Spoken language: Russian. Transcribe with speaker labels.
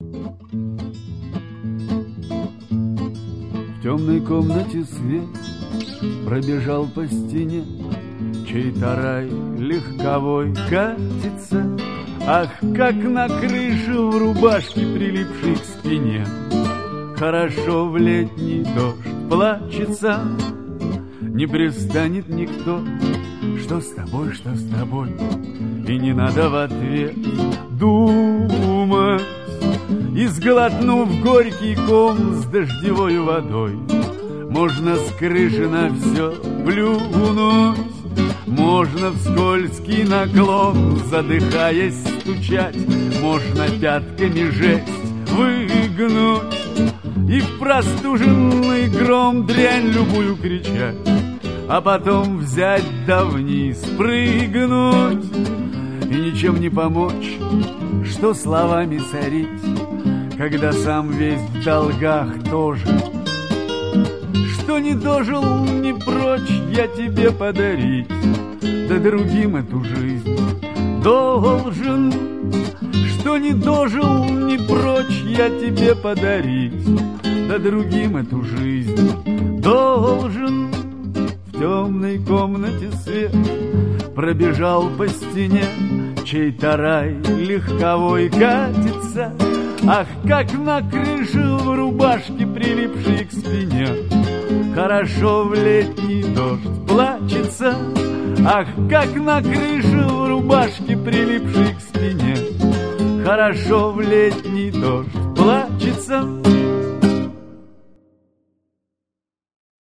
Speaker 1: В темной комнате свет пробежал по стене, чей-то рай легковой катится. Ах, как на крыше в рубашке, прилипшей к спине, хорошо в летний дождь плачется. Не пристанет никто, что с тобой, что с тобой, и не надо в ответ думать. И сглотнув горький ком с дождевой водой, можно с крыши на все плюнуть. Можно в скользкий наклон, задыхаясь, стучать, можно пятками жесть выгнуть и в простуженный гром дрянь любую кричать, а потом взять да вниз прыгнуть. И ничем не помочь, что словами сорить, когда сам весь в долгах тоже. Что не дожил, не прочь я тебе подарить, да другим эту жизнь должен. Что не дожил, не прочь я тебе подарить, да другим эту жизнь должен. В темной комнате свет пробежал по стене, чей-то рай легковой катится. Ах, как на крыше в рубашке, прилипшей к спине, хорошо в летний дождь плачется. Ах, как на крыше в рубашке, прилипшей к спине, хорошо в летний дождь плачется.